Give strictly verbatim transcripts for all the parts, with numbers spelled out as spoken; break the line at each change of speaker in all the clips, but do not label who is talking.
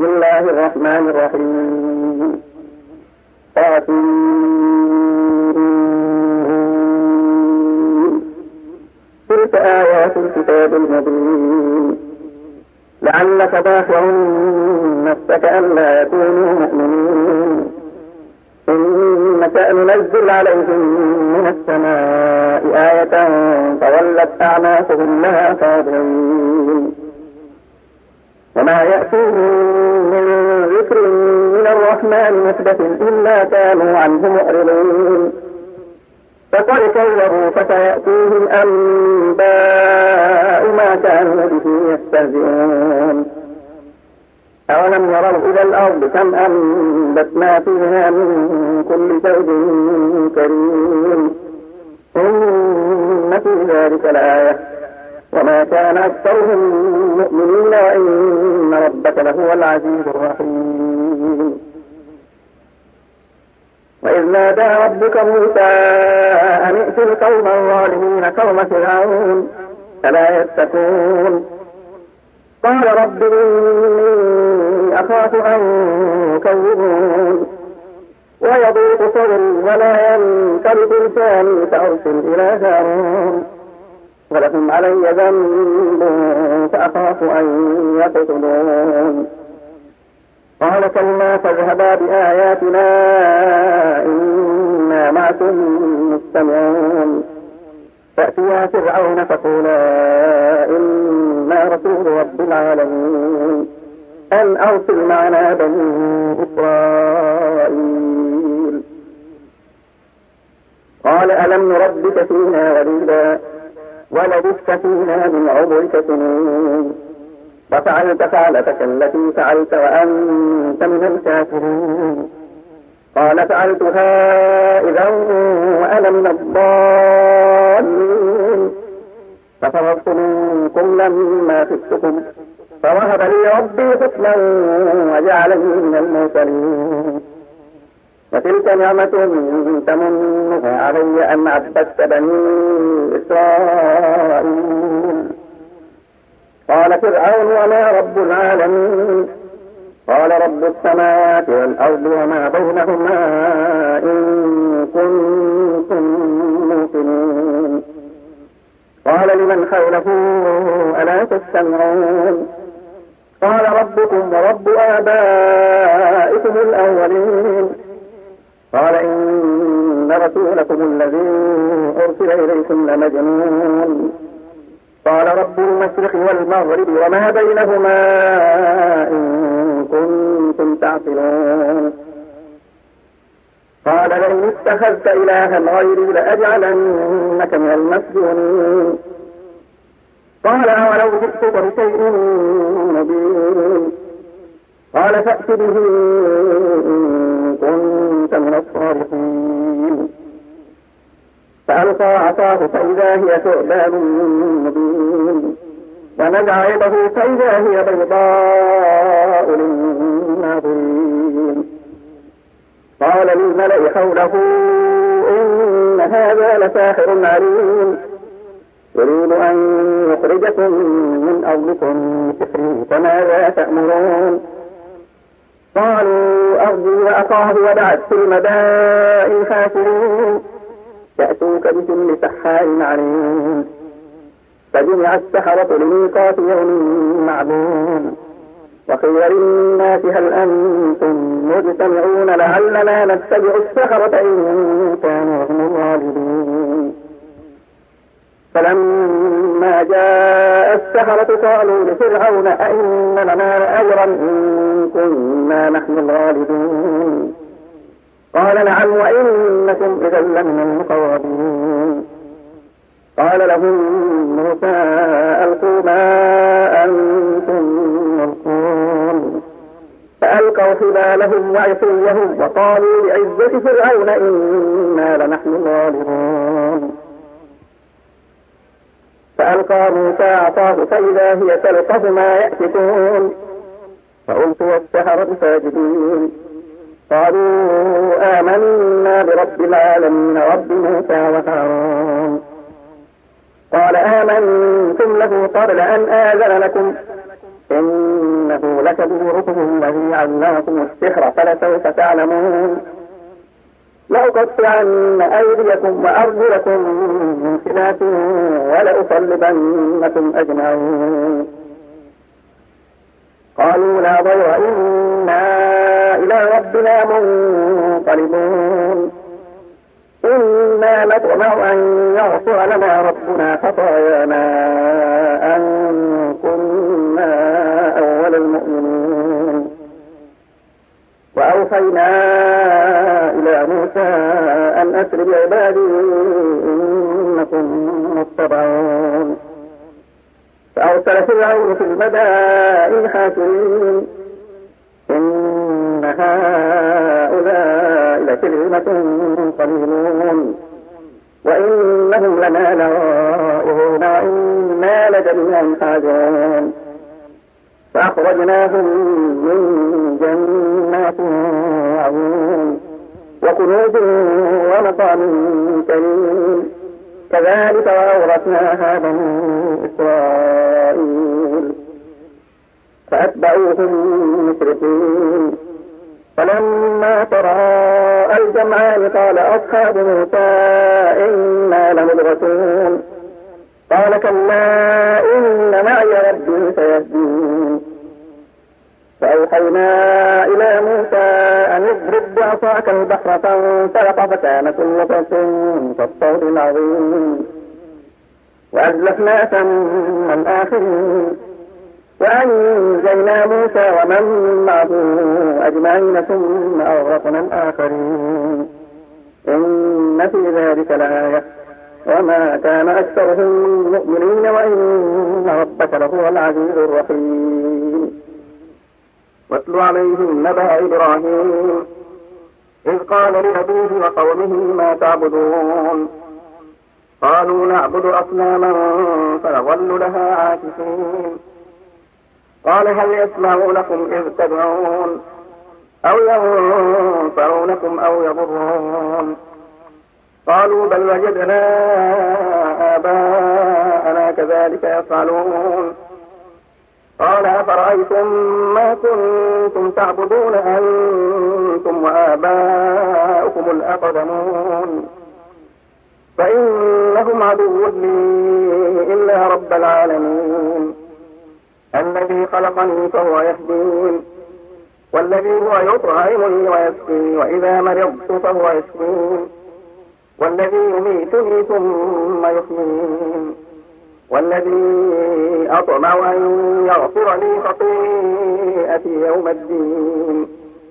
بسم الله الرحمن الرحيم. طاسين. تلك آيات الكتاب المبين. لعلك باخع نفسك ألا يكونوا مؤمنين إن نشأ ننزل عليهم من السماء آية فظلت أعناقهم لها خاضعين وما يأتيهم من ذكر من الرحمن محدث إلا كانوا عنه معرضين فقد كذبوا فسيأتيهم أنباء ما كانوا به يستهزئون أولم يروا إلى الأرض كم أنبتنا فيها من كل زوج كريم إن في ذلك لآية وما كان أكثرهم مؤمنين وإن ربك لهو العزيز الرحيم. وإذ نادى ربك موسى أن ائت القوم الظالمين قوم فرعون فلا يتقون قال رب إني أخاف أن يكذبون ويضيق صدري ولا ينقلب لساني فأرسل إلى هارون ولهم علي ذنب فأخاف أن يقتلون قال كلا فاذهبا بآياتنا إنا معكم مستمعون فأتيا فرعون فقولا إنا رسول رب العالمين أن أرسل معنا بني إسرائيل قال ألم نربك فينا وليدا ولبثت فينا من عمرك سنين وفعلت فعلتك التي فعلت وأنت من الكافرين قال فعلتها إذا وأنا من الضالين ففررت منكم لما خفتكم فوهب لي ربي حكما وجعلني من المرسلين وتلك نعمة تمنها علي أن عبدت بني إسرائيل قال فرعون وما رب العالمين قال رب السماوات والأرض وما بينهما إن كنتم موقنين قال لمن حوله ألا تستمعون قال ربكم ورب آبائكم الأولين قال إن رسولكم الذي أرسل إليكم لمجنون قال رب المشرق والمغرب وما بينهما إن كنتم تعقلون قال لئن اتخذت إلها غيري لأجعلنك من المسجونين قال أولو جئتك بشيء مبين قال فأت به إن كنت من الصالحين فألقى عصاه فإذا هي ثعبان مبين ونزع يده فإذا هي بيضاء للناظرين قال للملأ حوله إن هذا لساحر عليم يريد أن يخرجكم من أرضكم بسحره فماذا تأمرون قالوا أرجي وأخاه وبعث في المدائن حاشرين يأتوك بكل سحار عليم فجمع السحرة لميقات يوم معلوم وخير الناس هل أنتم مجتمعون لعلنا نتبع السحرة إن كانوا هم الغالبين فلما جاء السحرة قالوا لفرعون أئن لنا لأجرا إن كنا نحن الغالبين قال نعم وإنكم إذا لمن المقربين قال لهم موسى ألقوا ما أنتم ملقون فألقوا حبالهم وعصيهم وقالوا بعزة فرعون إنا لنحن الغالبون فألقى موسى عصاه فإذا هي تلقف ما يأفكون فألقي السحرة ساجدين قالوا آمنا برب العالمين رب موسى وهارون قال آمنتم له قبل أن آذن لكم إنه لكبيركم الذي علمكم السحر فلسوف تعلمون لأقطعن أيديكم وأرجلكم من خلاف ولأصلبنكم أجمعين قالوا لا ضير إنا إلى ربنا منقلبون إنا نطمع أن يغفر لنا ربنا خطايانا أن كنا أول المؤمنين وأوحينا إلى موسى أن أسر بعبادي إنكم متبعون فأرسل فرعون في المدائن حاشرين إن هؤلاء لشرذمة قليلون وإنهم لنا لغائظون وإنا لجميع حاذرون فأخرجناهم من جنات وعيون وكنوز ومقام كريم كذلك وأورثناها بني إسرائيل فأتبعوهم مشرقين فلما تراءى الجمعان قال أصحاب موسى إنا لمدركون قال كلا إن معي ربي سيهدين فأوحينا إلى موسى أن اضرب بعصاك البحر فانفلق فكان كل فرق كالطود العظيم وأزلفنا ثم الآخرين وأنجينا موسى ومن معه أجمعين ثم أغرقنا الآخرين إن في ذلك لآية وما كان أكثرهم مؤمنين وإن ربك لهو العزيز الرحيم واتل عليهم نبأ إبراهيم إذ قال لأبيه وقومه ما تعبدون قالوا نعبد أصناما فنظل لها عاكفين قال هل يسمعونكم إذ تدعون أو ينفعونكم أو يضرون قالوا بل وجدنا آباءنا كذلك يفعلون قال أفرأيتم ما كنتم تعبدون أنتم وآباؤكم الأقدمون فإنهم عدو لي إلا رب العالمين الذي خلقني فهو يهدين والذي هو يطعمني ويسقي وإذا مرضت فهو يشفين والذي يميتني ثم يحيين والذي أطمع أن يغفر لي خطيئتي يوم الدين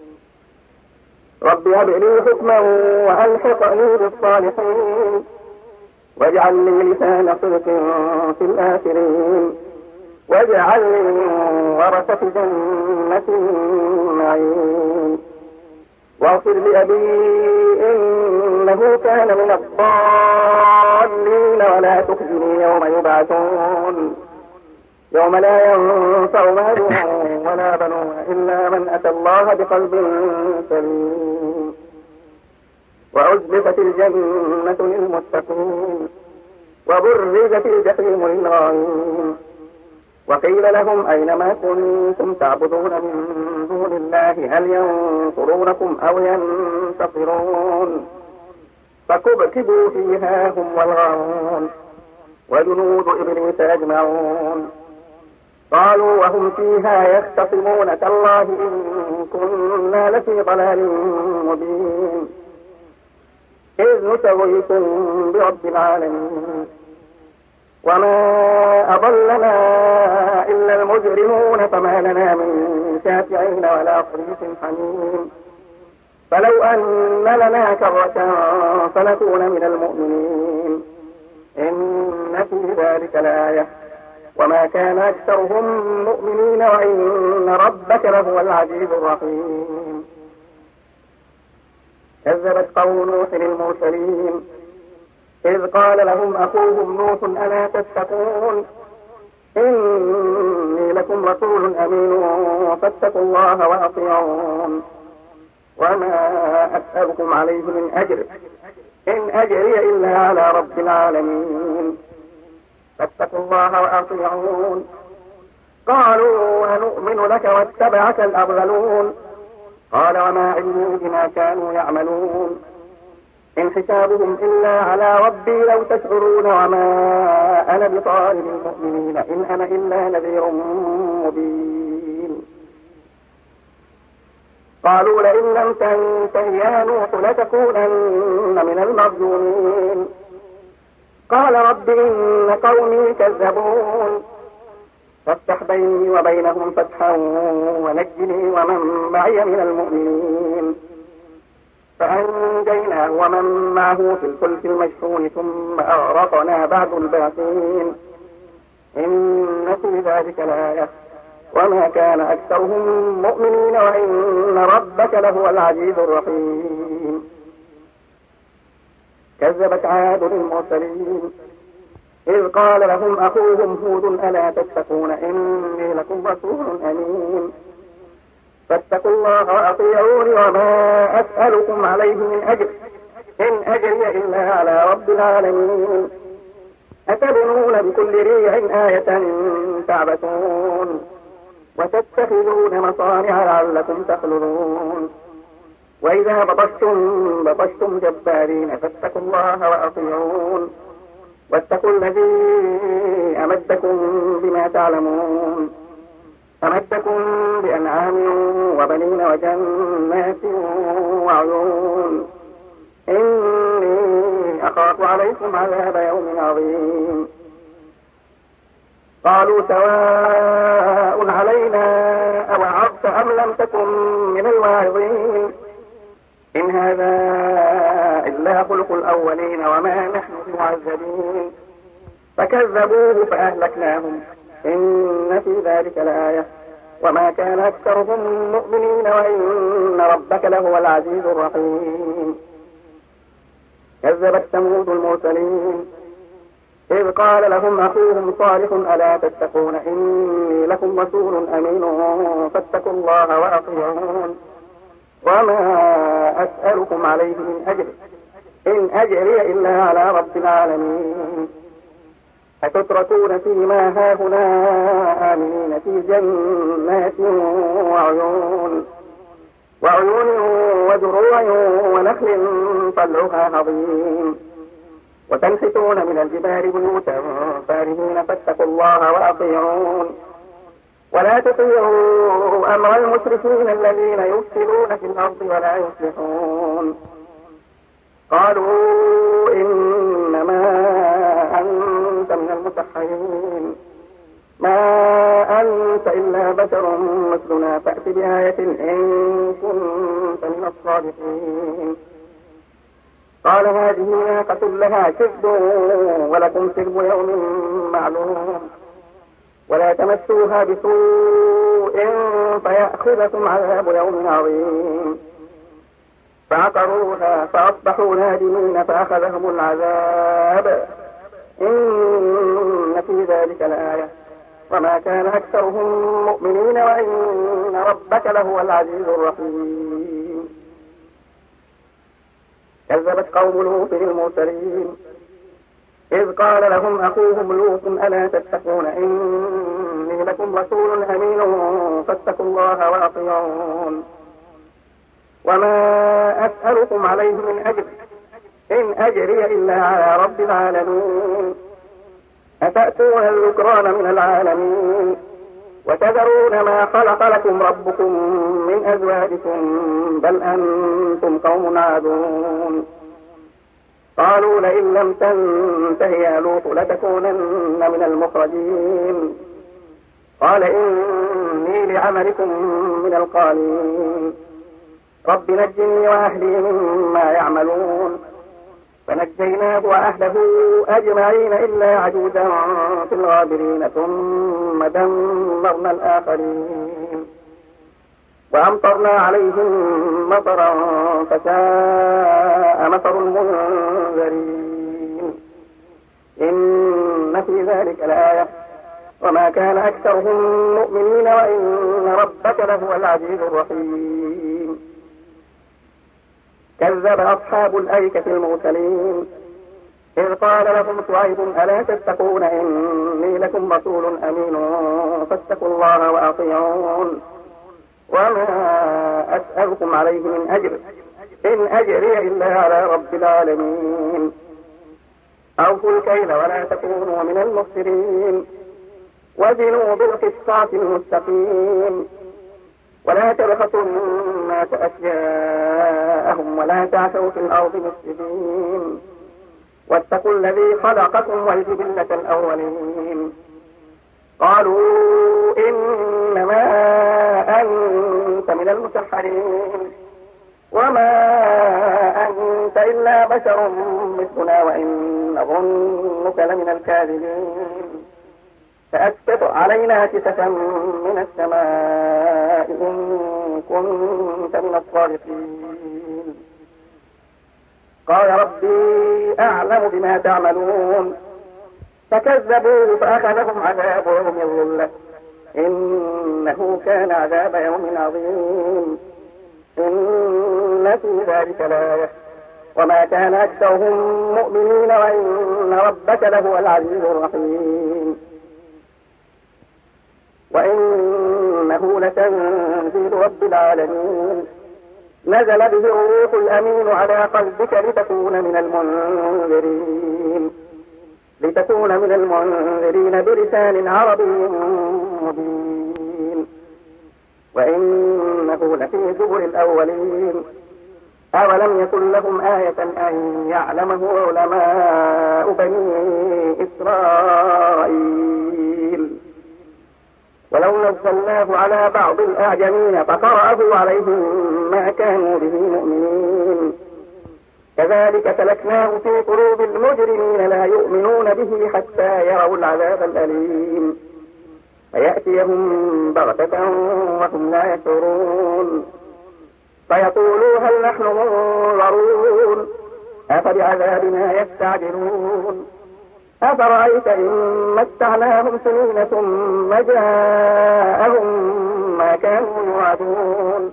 رب هب لي حكما وألحقني بالصالحين واجعل لي لسان صدق في الآخرين واجعلني من ورثة جنة النعيم واغفر لأبي إنه كان من الضالين ولا تخزني يوم يبعثون يوم لا ينفع مال ولا بنون إلا من أتى الله بقلب سليم وأزلفت الجنة للمتقين وبرزت الجحيم للغاوين وقيل لهم أين ما كنتم تعبدون من دون الله هل ينصرونكم أو ينتصرون فكبكبوا فيها هم والغاوون وجنود إبليس أجمعون قالوا وهم فيها يختصمون تالله إن كنا لفي ضلال مبين إذ نسويكم برب العالمين وما أضلنا إلا المجرمون فما لنا من شافعين ولا صديق حميم فلو أن لنا كرة فنكون من المؤمنين إن في ذلك لآية وما كان أكثرهم مؤمنين وإن ربك لهو العزيز الرحيم كذبت قوم نوح المرسلين إذ قال لهم أخوهم نوح ألا تتقون إني لكم رسول أمين فاتقوا الله وأطيعون وما أسألكم عليه من أجر إن أجري إلا على رب العالمين فاتقوا الله وأطيعون قالوا نؤمن لك واتبعك الأرذلون. قال وما علمي بما كانوا يعملون إن حسابهم إلا على ربي لو تشعرون وما أنا بطارد المؤمنين إن أنا إلا نذير مبين. قالوا لئن لم تنته يا نوح لتكونن من المرجومين. قال رب إن قومي كذبون فافتح بيني وبينهم فتحا ونجني ومن معي من المؤمنين. فأنجيناه ومن معه في الفلك المشحون ثم أغرقنا بعد الباقين إن في ذلك لآية وما كان أكثرهم مؤمنين وإن ربك لهو العزيز الرحيم. كذبت عاد المرسلين إذ قال لهم أخوهم هود ألا تتقون إني لكم رسول أمين. فاتقوا الله وأطيعوني وما أسألكم عليه من أجر إن أجري إلا على رب العالمين. أتبنون بكل ريع آية تعبثون وتتخذون مصانع لعلكم تخلدون. وإذا بطشتم بطشتم جبارين فاتقوا الله وأطيعون واتقوا الذي أمدكم بما تعلمون أمدكم بأنعام وبنين وجنات وعيون إني أخاف عليكم عذاب يوم عظيم. قالوا سواء علينا أوعظت أم لم تكن من الواعظين إن هذا إلا خلق الأولين وما نحن بمعذبين. فكذبوه فأهلكناهم إن في ذلك لآية وما كان أكثرهم مؤمنين وإن ربك لهو العزيز الرحيم. كذبت ثمود المرسلين إذ قال لهم أخوهم صالح ألا تتقون إني لكم رسول أمين فاتقوا الله وأطيعون وما أسألكم عليه من أجر إن أجري إلا على رب العالمين. أتتركون فيما هاهنا آمنين في جنات وعيون وعيون وزروع ونخل طلعها هضيم وتنحتون من الجبال بيوتا فارهين فاتقوا الله وأطيعون ولا تطيعوا أمر المشركين الذين يفسدون في الأرض ولا يصلحون. قالوا إنما أنت من المسحرين ما أنت إلا بشر مثلنا فأت بآية إن كنت من الصادقين. قال هذه ناقة لها شرب ولكم شرب يوم معلوم ولا تمسوها بسوء فيأخذكم عذاب يوم عظيم. فعقروها فأصبحوا نادمين فأخذهم العذاب إن في ذلك لآية وما كان أكثرهم مؤمنين وإن ربك لهو العزيز الرحيم. كذبت قوم لوط المرسلين إذ قال لهم أخوهم لوط ألا تتقون إني لكم رسول أمين فاتقوا الله وأطيعون وما أسألكم عليه من أجر إن أجري إلا على رب العالمين. أتأتون الذكران من العالمين وتذرون ما خلق لكم ربكم من أزواجكم بل أنتم قوم عادون. قالوا لئن لم تنته يا لوط لتكونن من المخرجين. قال إني لعملكم من القالين رب نجني وأهلي مما يعملون. فنجيناه وأهله أجمعين إلا عجوزا في الغابرين ثم دمرنا الآخرين وأمطرنا عليهم مطرا فساء مطر المنذرين إن في ذلك لآية وما كان أكثرهم مؤمنين وإن ربك لهو العزيز الرحيم. كذب أصحاب الأيكة المرسلين إذ قال لهم شعيب ألا تتقون إني لكم رسول أمين فاتقوا الله وأطيعون وما أسألكم عليه من أجر إن أجري إلا على رب العالمين أوفوا الكيل ولا تكونوا من المخسرين وزنوا بالقسطاس المستقيم ولا تبخسوا الناس أشياءهم ولا تعثوا في الأرض مفسدين واتقوا الذي خلقكم والجبلة الأولين قالوا إنما أنت من المسحرين وما أنت إلا بشر مثلنا وإن نظنك لمن الكاذبين فأسقط علينا كسفا من السماء إن كنت من الصادقين قال ربي أعلم بما تعملون فكذبوه فأخذهم عذاب يوم الظلة إنه كان عذاب يوم عظيم إن في ذلك لآية وما كان أكثرهم مؤمنين وإن ربك لهو العزيز الرحيم وإنه لتنزيل رب العالمين نزل به الروح الأمين على قلبك لتكون من المنذرين لتكون من المنذرين بلسان عربي مبين وإنه لفي زبر الأولين أولم يكن لهم آية أن يعلمه علماء بني إسرائيل ولو نزلناه على بعض الأعجمين فقرأه عليهم ما كانوا به مؤمنين كذلك سلكناه في قلوب المجرمين لا يؤمنون به حتى يروا العذاب الأليم فيأتيهم بغتة وهم لا يشعرون فيقولوا هل نحن منظرون أفبعذابنا يستعجلون أفرأيت إن متعناهم سنين ثم جاءهم ما كانوا يوعدون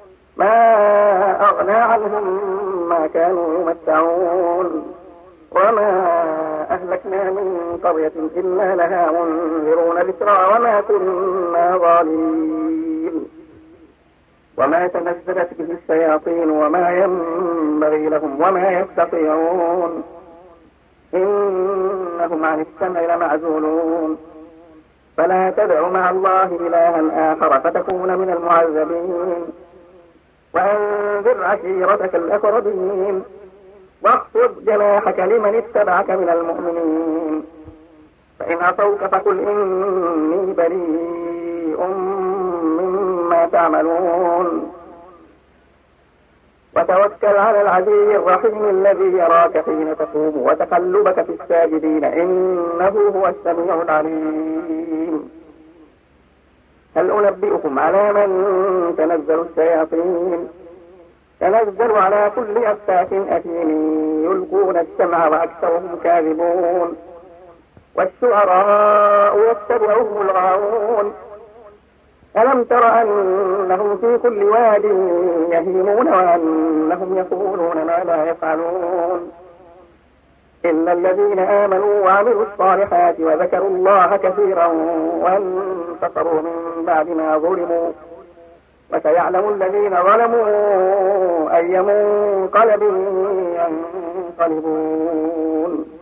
ما أغنى عنهم ما كانوا يمتعون وما أهلكنا من قرية إلا لها منذرون ذكرى وما كنا ظالمين وما تنزلت به الشياطين وما ينبغي لهم وما يستطيعون إنهم عن السمع لمعزولون فلا تدع مع الله إلها آخر فتكون من المعذبين وأنذر عشيرتك الأقربين واخفض جناحك لمن اتبعك من المؤمنين فإن عصوك فقل إني بريء مما تعملون وتوكل على العزيز الرحيم الذي يراك حين تقوم وتقلبك في الساجدين إنه هو السميع العليم هل أنبئكم على من تنزل الشياطين تنزل على كل أفاك أثيم يلقون السمع وأكثرهم كاذبون والشعراء يتبعهم الغاوون ألم تر أنهم في كل واد يهيمون وأنهم يقولون ما لا يفعلون إلا الذين آمنوا وعملوا الصالحات وذكروا الله كثيرا وانتصروا من بعد ما ظلموا وسيعلم الذين ظلموا أي منقلب ينقلبون